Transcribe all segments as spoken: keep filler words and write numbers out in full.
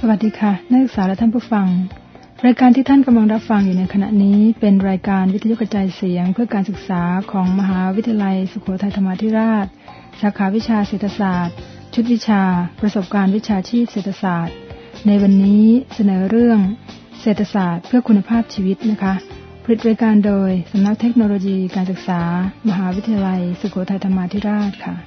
วัสดีค่ะนักศึกษาและท่านผู้ฟังรายการที่ท่านกำลังรับฟังอยู่ในขณะนี้เป็นรายการวิทยุกระจายเสียงเพื่อการศึกษาของมหาวิทยาลัยสุโขทัยธรรมาธิราชสาขาวิชาเศรษฐศาสตร์ชุดวิชาประสบการณ์วิชาชีพเศรษฐศาสตร์ในวันนี้เสนอเรื่องเศรษฐศาสตร์เพื่อคุณภาพชีวิตนะคะผลิตรายการโดยสำนักเทคโนโลยีการศึกษามหาวิทยาลัยสุโขทัยธรรมาธิราชค่ะ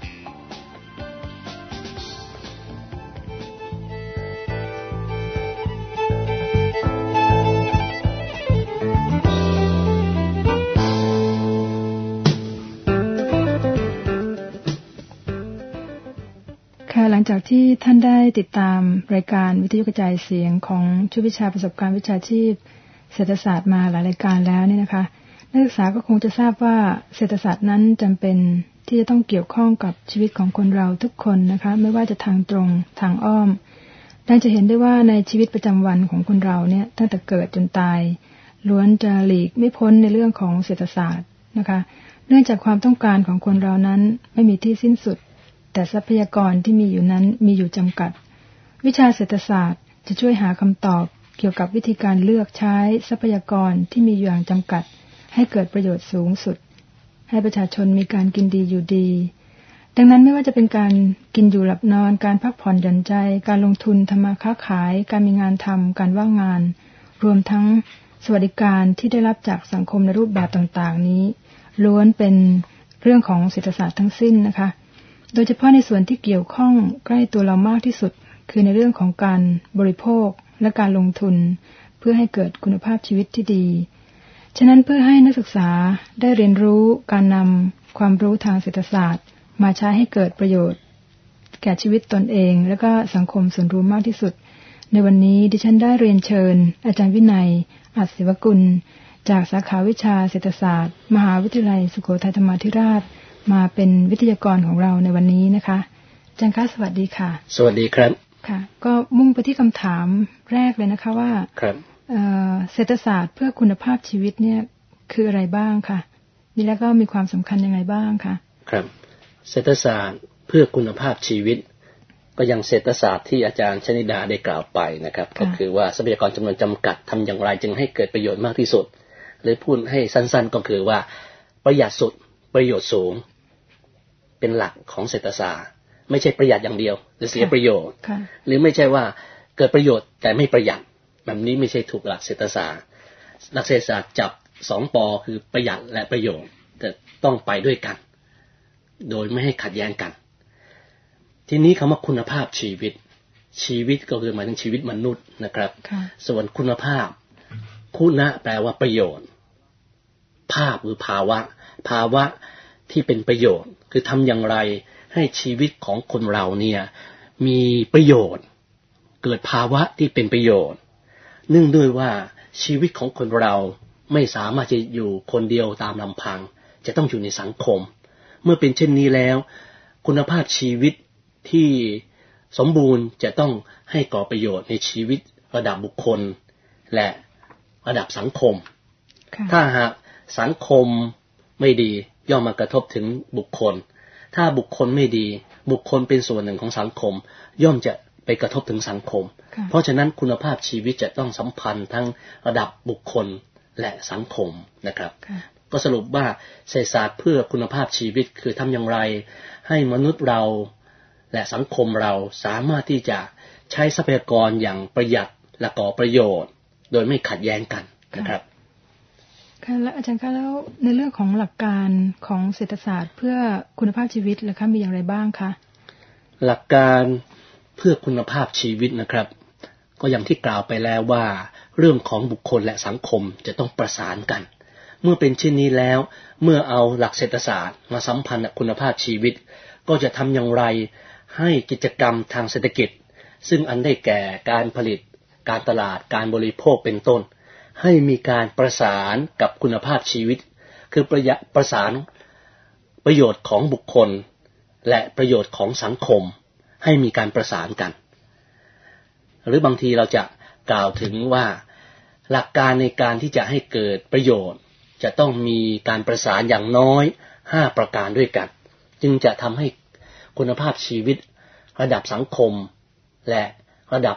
หลังจากที่ท่านได้ติดตามรายการวิทยุกระจายเสียงของชุดวิชาประสบการณ์วิชาชีพเศรษฐศาสตร์มาหลายรายการแล้วเนี่ยนะคะนักศึกษาก็คงจะทราบว่าเศรษฐศาสตร์นั้นจำเป็นที่จะต้องเกี่ยวข้องกับชีวิตของคนเราทุกคนนะคะไม่ว่าจะทางตรงทางอ้อมดังจะเห็นได้ว่าในชีวิตประจำวันของคนเราเนี่ยตั้งแต่เกิดจนตายล้วนจะหลีกไม่พ้นในเรื่องของเศรษฐศาสตร์นะคะเนื่องจากความต้องการของคนเรานั้นไม่มีที่สิ้นสุดแต่ทรัพยากรที่มีอยู่นั้นมีอยู่จำกัดวิชาเศรษฐศาสตร์จะช่วยหาคำตอบเกี่ยวกับวิธีการเลือกใช้ทรัพยากรที่มีอยู่อย่างจำกัดให้เกิดประโยชน์สูงสุดให้ประชาชนมีการกินดีอยู่ดีดังนั้นไม่ว่าจะเป็นการกินอยู่หลับนอนการพักผ่อนหย่อนใจการลงทุนทำมาค้าขายการมีงานทำการว่างงานรวมทั้งสวัสดิการที่ได้รับจากสังคมในรูปแบบต่างๆนี้ล้วนเป็นเรื่องของเศรษฐศาสตร์ทั้งสิ้นนะคะโดยเฉพาะในส่วนที่เกี่ยวข้องใกล้ตัวเรามากที่สุดคือในเรื่องของการบริโภคและการลงทุนเพื่อให้เกิดคุณภาพชีวิตที่ดีฉะนั้นเพื่อให้นักศึกษาได้เรียนรู้การนำความรู้ทางเศรษฐศาสตร์มาใช้ให้เกิดประโยชน์แก่ชีวิตตนเองและก็สังคมส่วนรวมมากที่สุดในวันนี้ดิฉันได้เรียนเชิญอาจารย์วินัยอัศศิวกุลจากสาขาวิชาเศรษฐศาสตร์มหาวิทยาลัยสุโขทัยธรรมาธิราชมาเป็นวิทยากรของเราในวันนี้นะคะอาจารย์คะสวัสดีค่ะสวัสดีครับค่ะก็มุ่งไปที่คำถามแรกเลยนะคะว่าครับเอ่อเศรษฐศาสตร์เพื่อคุณภาพชีวิตเนี่ยคืออะไรบ้างค่ะนี่แล้วก็มีความสำคัญยังไงบ้างคะครับเศรษฐศาสตร์เพื่อคุณภาพชีวิตก็ยังเศรษฐศาสตร์ที่อาจารย์ชนิดาได้กล่าวไปนะครับก็คือว่าทรัพยากรจำนวนจำกัดทำอย่างไรจึงให้เกิดประโยชน์มากที่สุดหรือพูดให้สั้นๆก็คือว่าประหยัดสุดประโยชน์สูงเป็นหลักของเศรษฐศาสตร์ไม่ใช่ประหยัดอย่างเดียวหรือเสียประโยชน์หรือไม่ใช่ว่าเกิดประโยชน์แต่ไม่ประหยัดแบบนี้ไม่ใช่ถูกหลักเศรษฐศาสตร์หลักเศรษฐศาสตร์จับสองปอคือประหยัดและประโยชน์แต่ต้องไปด้วยกันโดยไม่ให้ขัดแย้งกันทีนี้คำว่าคุณภาพชีวิตชีวิตก็คือหมายถึงชีวิตมนุษย์นะครับส่วนคุณภาพคุณะแปลว่าประโยชน์ภาพหรือภาวะภาวะที่เป็นประโยชน์คือทำอย่างไรให้ชีวิตของคนเราเนี่ยมีประโยชน์เกิดภาวะที่เป็นประโยชน์เนื่องด้วยว่าชีวิตของคนเราไม่สามารถจะอยู่คนเดียวตามลำพังจะต้องอยู่ในสังคมเมื่อเป็นเช่นนี้แล้วคุณภาพชีวิตที่สมบูรณ์จะต้องให้ก่อประโยชน์ในชีวิตระดับบุคคลและระดับสังคมถ้าหากสังคมไม่ดีย่อมมากระทบถึงบุคคลถ้าบุคคลไม่ดีบุคคลเป็นส่วนหนึ่งของสังคมย่อมจะไปกระทบถึงสังคมเพราะฉะนั้นคุณภาพชีวิตจะต้องสัมพันธ์ทั้งระดับบุคคลและสังคมนะครับก็สรุปว่าเศรษฐศาสตร์เพื่อคุณภาพชีวิตคือทำอย่างไรให้มนุษย์เราและสังคมเราสามารถที่จะใช้ทรัพยากรอย่างประหยัดและก่อประโยชน์โดยไม่ขัดแย้งกันนะครับค่ะแล้วอาจารย์คะแล้วในเรื่องของหลักการของเศรษฐศาสตร์เพื่อคุณภาพชีวิตล่ะคะมีอย่างไรบ้างคะหลักการเพื่อคุณภาพชีวิตนะครับก็อย่างที่กล่าวไปแล้วว่าเรื่องของบุคคลและสังคมจะต้องประสานกันเมื่อเป็นเช่นนี้แล้วเมื่อเอาหลักเศรษฐศาสตร์มาสัมพันธ์กับคุณภาพชีวิตก็จะทำอย่างไรให้กิจกรรมทางเศรษฐกิจซึ่งอันได้แก่การผลิตการตลาดการบริโภคเป็นต้นให้มีการประสานกับคุณภาพชีวิตคือประยะประสานประโยชน์ของบุคคลและประโยชน์ของสังคมให้มีการประสานกันหรือบางทีเราจะกล่าวถึงว่าหลักการในการที่จะให้เกิดประโยชน์จะต้องมีการประสานอย่างน้อยห้าประการด้วยกันจึงจะทำให้คุณภาพชีวิตระดับสังคมและระดับ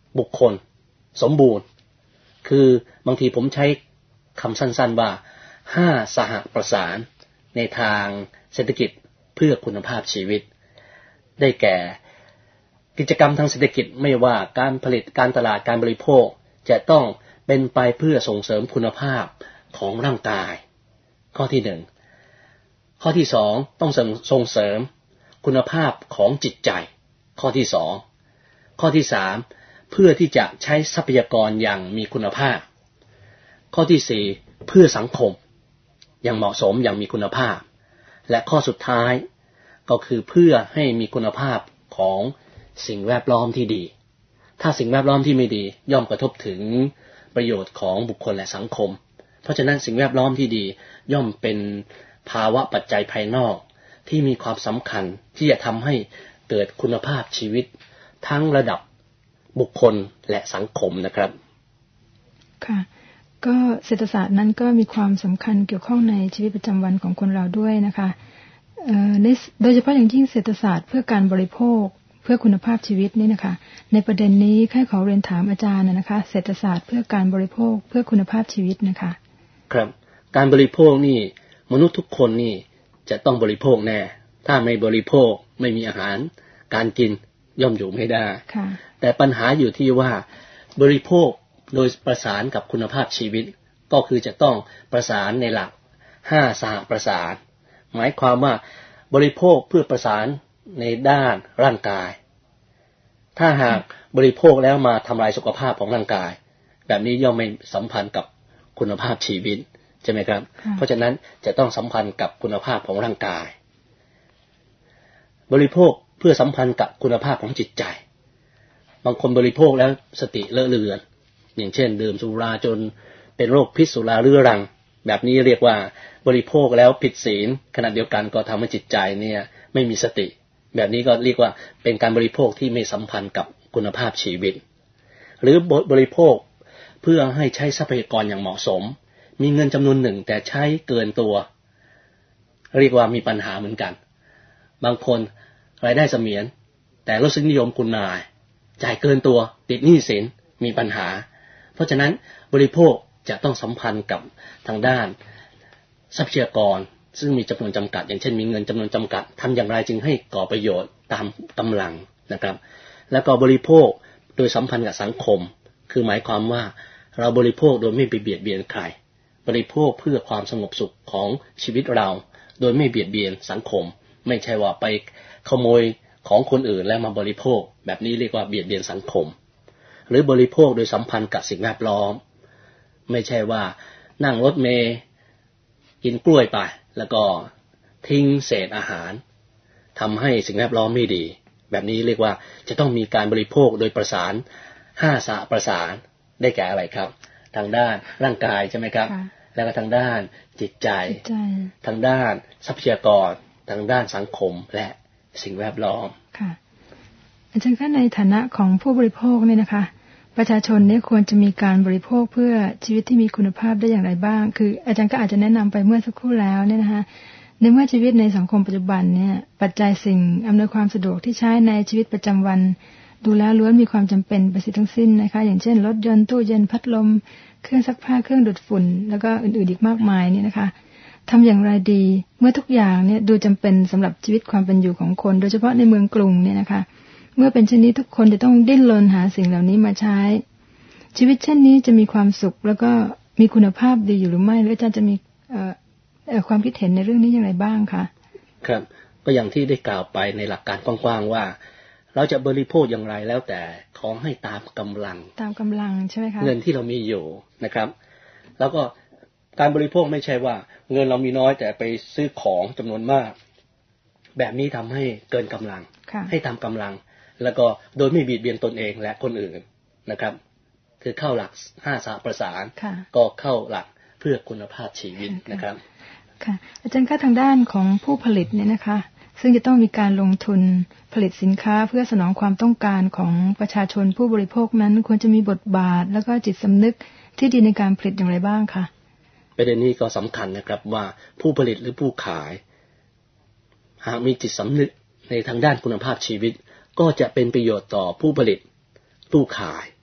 บุคคลสมบูรณ์คือบางทีผมใช้คำสั้นๆว่าห้าสหประสานในทางเศรษฐกิจเพื่อคุณภาพชีวิตได้แก่กิจกรรมทางเศรษฐกิจไม่ว่าการผลิตการตลาดการบริโภคจะต้องเป็นไปเพื่อส่งเสริมคุณภาพของร่างกายข้อที่หนึ่งข้อที่สองต้องส่งเสริมคุณภาพของจิตใจข้อที่สองข้อที่สามเพื่อที่จะใช้ทรัพยากรอย่างมีคุณภาพข้อที่สี่เพื่อสังคมอย่างเหมาะสมอย่างมีคุณภาพและข้อสุดท้ายก็คือเพื่อให้มีคุณภาพของสิ่งแวดล้อมที่ดีถ้าสิ่งแวดล้อมที่ไม่ดีย่อมกระทบถึงประโยชน์ของบุคคลและสังคมเพราะฉะนั้นสิ่งแวดล้อมที่ดีย่อมเป็นภาวะปัจจัยภายนอกที่มีความสำคัญที่จะทำให้เกิดคุณภาพชีวิตทั้งระดับบุคคลและสังคมนะครับค่ะก็เศรษฐศาสตร์นั้นก็มีความสำคัญเกี่ยวข้องในชีวิตประจำวันของคนเราด้วยนะคะโดยเฉพาะอย่างยิ่งเศรษฐศาสตร์เพื่อการบริโภคเพื่อคุณภาพชีวิตนี่นะคะในประเด็นนี้ข้าขอเรียนถามอาจารย์นะคะเศรษฐศาสตร์เพื่อการบริโภคเพื่อคุณภาพชีวิตนะคะครับการบริโภคนี่มนุษย์ทุกคนนี่จะต้องบริโภคแน่ถ้าไม่บริโภคไม่มีอาหารการกินย่อมอยู่ไม่ได้แต่ปัญหาอยู่ที่ว่าบริโภคโดยประสานกับคุณภาพชีวิตก็คือจะต้องประสานในหลักห้าสหประสานหมายความว่าบริโภคเพื่อประสานในด้านร่างกายถ้าหากบริโภคแล้วมาทำลายสุขภาพของร่างกายแบบนี้ย่อมไม่สัมพันธ์กับคุณภาพชีวิตใช่ไหมครับเพราะฉะนั้นจะต้องสัมพันธ์กับคุณภาพของร่างกายบริโภคเพื่อสัมพันธ์กับคุณภาพของจิตใจบางคนบริโภคแล้วสติเลอะเลือนอย่างเช่นดื่มสุราจนเป็นโรคพิษสุราเรื้อรังแบบนี้เรียกว่าบริโภคแล้วผิดศีลขณะเดียวกันก็ทำให้จิตใจเนี่ยไม่มีสติแบบนี้ก็เรียกว่าเป็นการบริโภคที่ไม่สัมพันธ์กับคุณภาพชีวิตหรือบริโภคเพื่อให้ใช้ทรัพยากรอย่างเหมาะสมมีเงินจำนวนหนึ่งแต่ใช้เกินตัวเรียกว่ามีปัญหาเหมือนกันบางคนรายได้เสมียนแต่รสนิยมคุณนายจ่ายเกินตัวติดหนี้สินมีปัญหาเพราะฉะนั้นบริโภคจะต้องสัมพันธ์กับทางด้านทรัพยากรซึ่งมีจำนวนจำกัดอย่างเช่นมีเงินจำนวนจำกัดทำอย่างไรจึงให้ก่อประโยชน์ตามกำลังนะครับแล้วก็บริโภคโดยสัมพันธ์กับสังคมคือหมายความว่าเราบริโภคโดยไม่ไปเบียดเบียนใครบริโภคเพื่อความสงบสุขของชีวิตเราโดยไม่เบียดเบียนสังคมไม่ใช่ว่าไปขโมยของคนอื่นแล้วมาบริโภคแบบนี้เรียกว่าเบียดเบียนสังคมหรือบริโภคโดยสัมพันธ์กับสิ่งแวดล้อมไม่ใช่ว่านั่งรถเมล์กินกล้วยไปแล้วก็ทิ้งเศษอาหารทำให้สิ่งแวดล้อมไม่ดีแบบนี้เรียกว่าจะต้องมีการบริโภคโดยประสานห้าสหประสานได้แก่อะไรครับทางด้านร่างกายใช่ไหมครับแล้วก็ทางด้านจิตใจทางด้านทรัพยากรทางด้านสังคมและสิ่งแวดล้อมค่ะอาจารย์คะในฐานะของผู้บริโภคเนี่ยนะคะประชาชนเนี่ยควรจะมีการบริโภคเพื่อชีวิตที่มีคุณภาพได้อย่างไรบ้างคืออาจารย์ก็อาจจะแนะนำไปเมื่อสักครู่แล้วเนี่ยนะคะในเมื่อชีวิตในสังคมปัจจุบันเนี่ยปัจจัยสิ่งอำนวยความสะดวกที่ใช้ในชีวิตประจำวันดูแล้วล้วนมีความจำเป็นไปเสียทั้งสิ้นนะคะอย่างเช่นรถยนต์ตู้เย็นพัดลมเครื่องซักผ้าเครื่องดูดฝุ่นแล้วก็อื่นๆอีกมากมายเนี่ยนะคะทำอย่างไรดีเมื่อทุกอย่างเนี่ยดูจำเป็นสำหรับชีวิตความเป็นอยู่ของคนโดยเฉพาะในเมืองกรุงเนี่ยนะคะเมื่อเป็นเช่นนี้ทุกคนจะต้องดิ้นรนหาสิ่งเหล่านี้มาใช้ชีวิตเช่นนี้จะมีความสุขแล้วก็มีคุณภาพดีอยู่หรือไม่หรืออาจารย์จะมีเอ่อเอ่อความคิดเห็นในเรื่องนี้อย่างไรบ้างคะครับก็อย่างที่ได้กล่าวไปในหลักการกว้างๆว่าเราจะบริโภคอย่างไรแล้วแต่ขอให้ตามกำลังตามกำลังใช่ไหมคะเงินที่เรามีอยู่นะครับแล้วก็การบริโภคไม่ใช่ว่าเงินเรามีน้อยแต่ไปซื้อของจำนวนมากแบบนี้ทำให้เกินกำลังให้ตามกำลังแล้วก็โดยไม่เบียดเบียนตนเองและคนอื่นนะครับคือเข้าหลักห้าสหประสานก็เข้าหลักเพื่อคุณภาพชีวิตนะครับค่ะอาจารย์คะทางด้านของผู้ผลิตเนี่ยนะคะซึ่งจะต้องมีการลงทุนผลิตสินค้าเพื่อสนองความต้องการของประชาชนผู้บริโภคนั้นควรจะมีบทบาทแล้วก็จิตสำนึกที่ดีในการผลิตอย่างไรบ้างคะประเด็นนี้ก็สำคัญนะครับว่าผู้ผลิตหรือผู้ขายหากมีจิตสำนึกในทางด้านคุณภาพชีวิตก็จะเป็นประโยชน์ต่อผู้ผลิตผู้ขาย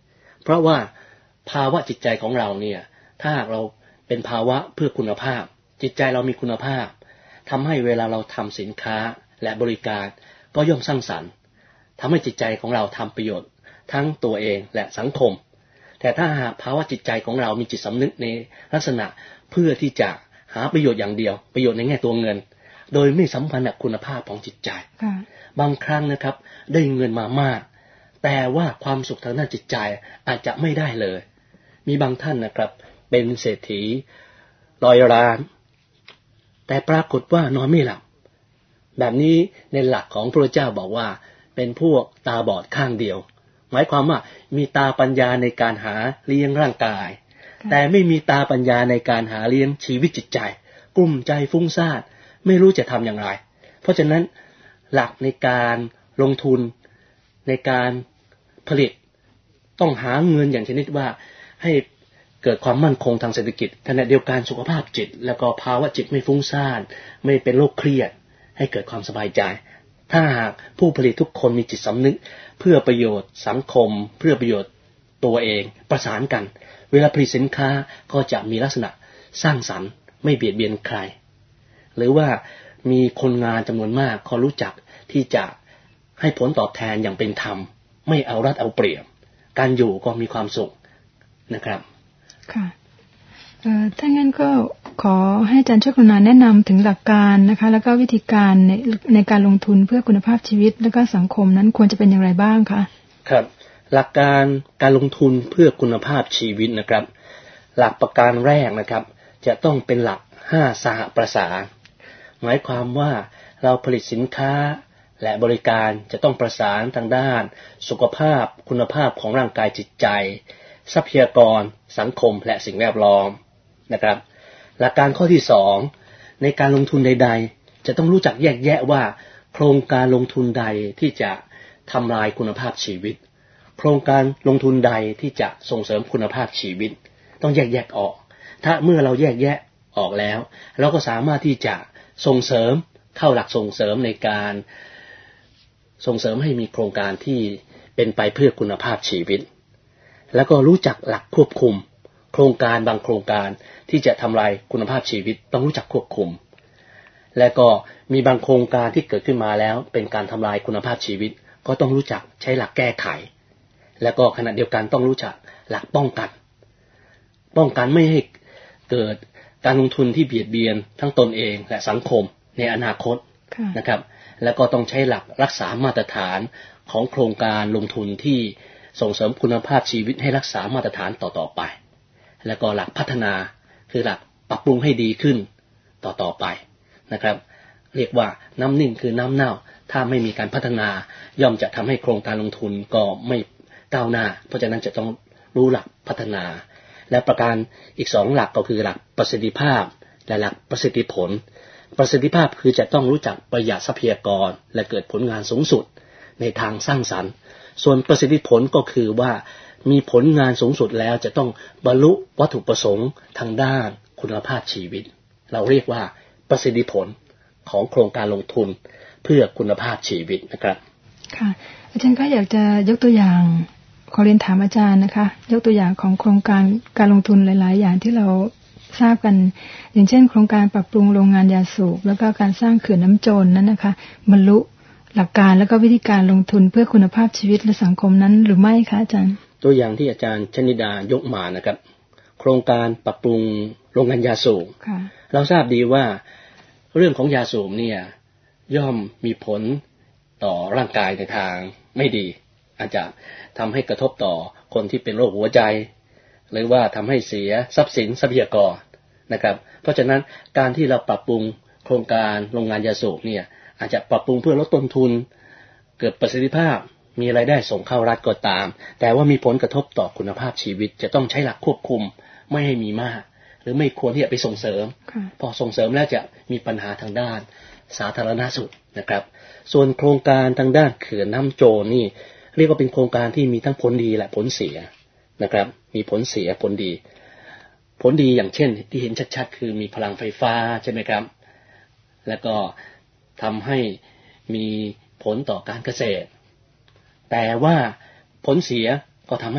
เพราะว่าภาวะจิตใจของเราเนี่ยถ้าหากเราเป็นภาวะเพื่อคุณภาพจิตใจเรามีคุณภาพทำให้เวลาเราทำสินค้าและบริการก็ย่อมสร้างสรรค์ทำให้จิตใจของเราทำประโยชน์ทั้งตัวเองและสังคมแต่ถ้าหากภาวะจิตใจของเรามีจิตสำนึกในลักษณะเพื่อที่จะหาประโยชน์อย่างเดียวประโยชน์ในแง่ตัวเงินโดยไม่สัมพันธ์กับคุณภาพของจิตใจบางครั้งนะครับได้เงินมามากแต่ว่าความสุขทางด้านจิตใจอาจจะไม่ได้เลยมีบางท่านนะครับเป็นเศรษฐีร้อยล้านแต่ปรากฏว่านอนไม่หลับแบบนี้ในหลักของพระเจ้าบอกว่าเป็นพวกตาบอดข้างเดียวหมายความว่ามีตาปัญญาในการหาเลี้ยงร่างกายแต่ไม่มีตาปัญญาในการหาเลี้ยงชีวิตจิตใจกลุ้มใจฟุ้งซ่านไม่รู้จะทำอย่างไรเพราะฉะนั้นหลักในการลงทุนในการผลิตต้องหาเงินอย่างชนิดว่าให้เกิดความมั่นคงทางเศรษฐกิจขณะเดียวกันสุขภาพจิตแล้วก็ภาวะจิตไม่ฟุ้งซ่านไม่เป็นโรคเครียดให้เกิดความสบายใจถ้าหากผู้ผลิตทุกคนมีจิตสำนึกเพื่อประโยชน์สังคมเพื่อประโยชน์ตัวเองประสานกันเวลาผลิตสินค้าก็จะมีลักษณะสร้างสรรค์ไม่เบียดเบียนใครหรือว่ามีคนงานจำนวนมากเขารู้จักที่จะให้ผลตอบแทนอย่างเป็นธรรมไม่เอารัดเอาเปรียบการอยู่ก็มีความสุขนะครับค่ะเอ่อถ้างั้นก็ขอให้อาจารย์ช่วยกรุณาแนะนำถึงหลักการนะคะแล้วก็วิธีการในในการลงทุนเพื่อคุณภาพชีวิตและก็สังคมนั้นควรจะเป็นอย่างไรบ้างคะครับหลักการการลงทุนเพื่อคุณภาพชีวิตนะครับหลักประการแรกนะครับจะต้องเป็นหลักห้าสหประสานหมายความว่าเราผลิตสินค้าและบริการจะต้องประสานทางด้านสุขภาพคุณภาพของร่างกายจิตใจทรัพยากรสังคมและสิ่งแวดล้อมนะครับหลักการข้อที่สองในการลงทุนใดๆจะต้องรู้จักแยกแยะว่าโครงการลงทุนใดที่จะทำลายคุณภาพชีวิตโครงการลงทุนใดที่จะส่งเสริมคุณภาพชีวิตต้องแยกแยะออกถ้าเมื่อเราแยกแยะออกแล้วเราก็สามารถที่จะส่งเสริมเข้าหลักส่งเสริมในการส่งเสริมให้มีโครงการที่เป็นไปเพื่อคุณภาพชีวิตแล้วก็รู้จักหลักควบคุมโครงการบางโครงการที่จะทำลายคุณภาพชีวิตต้องรู้จักควบคุมและก็มีบางโครงการที่เกิดขึ้นมาแล้วเป็นการทำลายคุณภาพชีวิตก็ต้องรู้จักใช้หลักแก้ไขแล้วก็ขณะเดียวกันต้องรู้จักหลักป้องกันป้องกันไม่ให้เกิดการลงทุนที่เบียดเบียนทั้งตนเองและสังคมในอนาคตนะครับแล้วก็ต้องใช้หลักรักษามาตรฐานของโครงการลงทุนที่ส่งเสริมคุณภาพชีวิตให้รักษามาตรฐานต่อๆไปแล้วก็หลักพัฒนาคือหลักปรับปรุงให้ดีขึ้นต่อๆไปนะครับเรียกว่าน้ำนิ่งคือน้ำเน่าถ้าไม่มีการพัฒนาย่อมจะทำให้โครงการลงทุนก็ไม่ก้าวหน้าเพราะฉะนั้นจะต้องรู้หลักพัฒนาและประการอีกสองหลักก็คือหลักประสิทธิภาพและหลักประสิทธิผลประสิทธิภาพคือจะต้องรู้จักประหยัดทรัพยากรและเกิดผลงานสูงสุดในทางสร้างสรรค์ส่วนประสิทธิผลก็คือว่ามีผลงานสูงสุดแล้วจะต้องบรรลุวัตถุประสงค์ทางด้านคุณภาพชีวิตเราเรียกว่าประสิทธิผลของโครงการลงทุนเพื่อคุณภาพชีวิตนะครับค่ะอาจารย์ก็อยากจะยกตัวอย่างขอเรียนถามอาจารย์นะคะยกตัวอย่างของโครงการการลงทุนหลายๆอย่างที่เราทราบกันอย่างเช่นโครงการปรับปรุงโรงงานยาสูบแล้วก็การสร้างเขื่อนน้ำโจร น, นั้นนะคะบรรลุหลักการแล้วก็วิธีการลงทุนเพื่อคุณภาพชีวิตและสังคมนั้นหรือไม่คะอาจารย์ตัวอย่างที่อาจารย์ชนิดายกมานะครับโครงการปรับปรุงโรงงานยาสูบเราทราบดีว่าเรื่องของยาสูบเนี่ยย่อมมีผลต่อร่างกายในทางไม่ดีอาจจะทำให้กระทบต่อคนที่เป็นโรคหัวใจหรือว่าทำให้เสียทรัพย์สินทรัพยากรนะครับเพราะฉะนั้นการที่เราปรับปรุงโครงการโรงงานยาสูบเนี่ยอาจจะปรับปรุงเพื่อลดต้นทุนเกิดประสิทธิภาพมีรายได้ส่งเข้ารัฐก็ตามแต่ว่ามีผลกระทบต่อคุณภาพชีวิตจะต้องใช้หลักควบคุมไม่ให้มีมากหรือไม่ควรที่จะไปส่งเสริมพอส่งเสริมแล้วจะมีปัญหาทางด้านสาธารณสุขนะครับส่วนโครงการทางด้านเขื่อนน้ำโจรนี่เรียกว่าเป็นโครงการที่มีทั้งผลดีและผลเสียนะครับมีผลเสียผลดีผลดีอย่างเช่นที่เห็นชัดๆคือมีพลังไฟฟ้าใช่ไหมครับแล้วก็ทำให้มีผลต่อการเกษตรแต่ว่าผลเสียก็ทำให้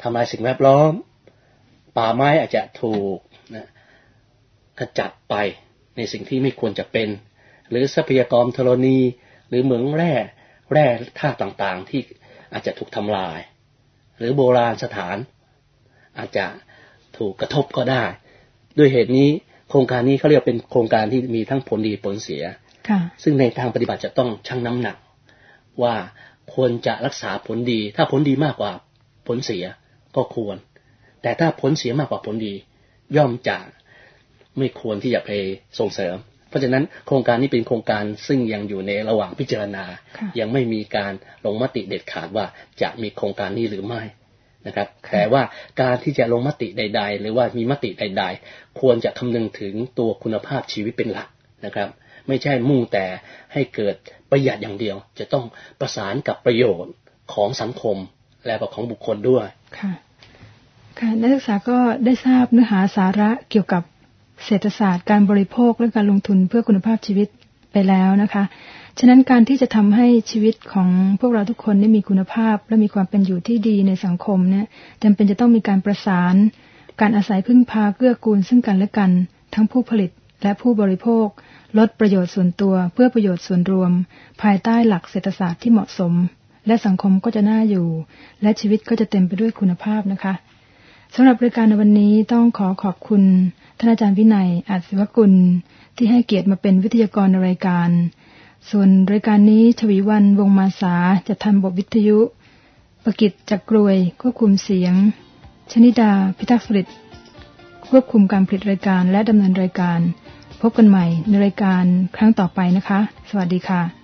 ทำลายสิ่งแวดล้อมป่าไม้อาจจะถูกนะขจัดไปในสิ่งที่ไม่ควรจะเป็นหรือทรัพยากรธรณีหรือเหมืองแร่แร่ธาตุต่างๆที่อาจจะถูกทำลายหรือโบราณสถานอาจจะถูกกระทบก็ได้ด้วยเหตุนี้โครงการนี้เขาเรียกเป็นโครงการที่มีทั้งผลดีผลเสียซึ่งในทางปฏิบัติจะต้องชั่งน้ำหนักว่าควรจะรักษาผลดีถ้าผลดีมากกว่าผลเสียก็ควรแต่ถ้าผลเสียมากกว่าผลดีย่อมจะไม่ควรที่จะไปส่งเสริมเพราะฉะนั้นโครงการนี้เป็นโครงการซึ่งยังอยู่ในระหว่างพิจารณายังไม่มีการลงมติเด็ดขาดว่าจะมีโครงการนี้หรือไม่นะครับแต่ว่าการที่จะลงมติใดๆหรือว่ามีมติใดๆควรจะคำนึงถึงตัวคุณภาพชีวิตเป็นหลักนะครับไม่ใช่มุ่งแต่ให้เกิดประหยัดอย่างเดียวจะต้องประสานกับประโยชน์ของสังคมและก็ของบุคคลด้วยค่ะค่ะนักศึกษาก็ได้ทราบเนื้อหาสาระเกี่ยวกับเศรษฐศาสตร์การบริโภคและการลงทุนเพื่อคุณภาพชีวิตไปแล้วนะคะฉะนั้นการที่จะทำให้ชีวิตของพวกเราทุกคนได้มีคุณภาพและมีความเป็นอยู่ที่ดีในสังคมเนี่ยจำเป็นจะต้องมีการประสานการอาศัยพึ่งพาเกื้อกูลซึ่งกันและกันทั้งผู้ผลิตและผู้บริโภคลดประโยชน์ส่วนตัวเพื่อประโยชน์ส่วนรวมภายใต้หลักเศรษฐศาสตร์ที่เหมาะสมและสังคมก็จะน่าอยู่และชีวิตก็จะเต็มไปด้วยคุณภาพนะคะสำหรับรายการในวันนี้ต้องขอขอบคุณท่านอาจารย์วินัยอาจศิวกุลที่ให้เกียรติมาเป็นวิทยากรในรายการส่วนรายการนี้ชวีวรรณวงศ์มาสาจะทำบทวิทยุประกิตจักรกรวยควบคุมเสียงชนิดาพิทักษ์สฤษดิ์ควบคุมการผลิตรายการและดำเนินรายการพบกันใหม่ในรายการครั้งต่อไปนะคะสวัสดีค่ะ